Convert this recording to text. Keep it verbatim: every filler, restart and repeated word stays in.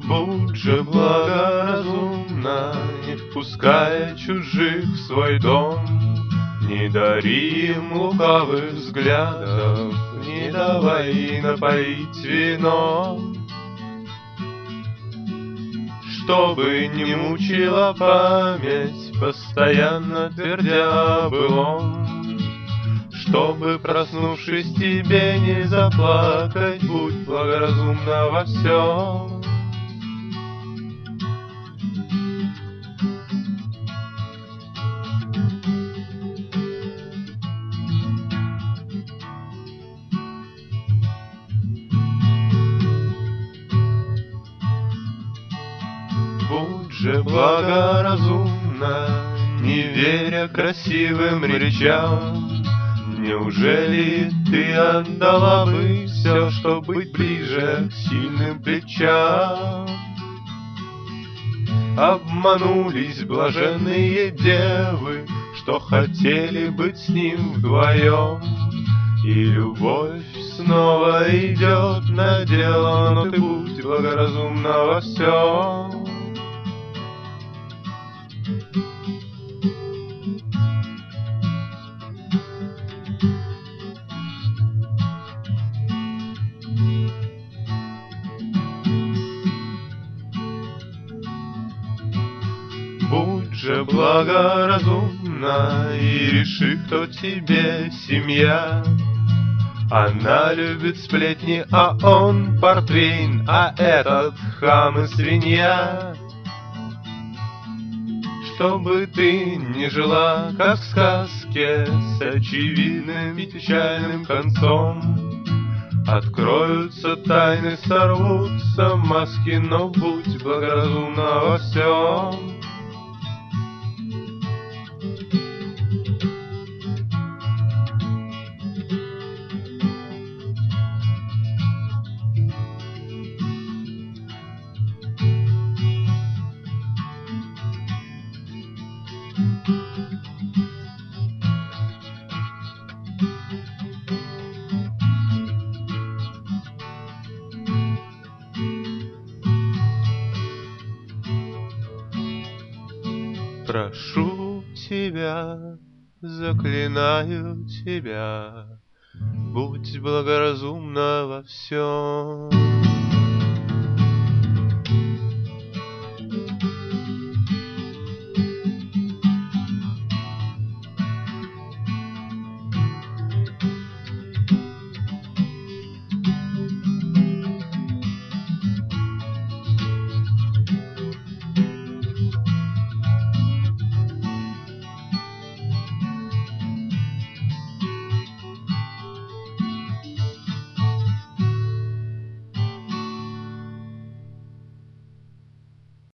Будь же благоразумна, не впуская чужих в свой дом, не дари им лукавых взглядов, не давай напоить вином. Чтобы не мучила память, постоянно твердя о былом, чтобы, проснувшись, тебе не заплакать, будь благоразумна во всем. Будь же благоразумна, не веря красивым речам. Неужели ты отдала бы все, чтоб быть ближе к сильным плечам? Обманулись блаженные девы, что хотели быть с ним вдвоем. И любовь снова идет на дело, но ты будь благоразумна во всем. Будь же благоразумна и реши, кто тебе семья. Она любит сплетни, а он портвейн, а этот хам и свинья. Чтобы ты не жила, как в сказке, с очевидным и печальным концом. Откроются тайны, сорвутся маски, но будь благоразумна во всем. Прошу тебя, заклинаю тебя, будь благоразумна во всем.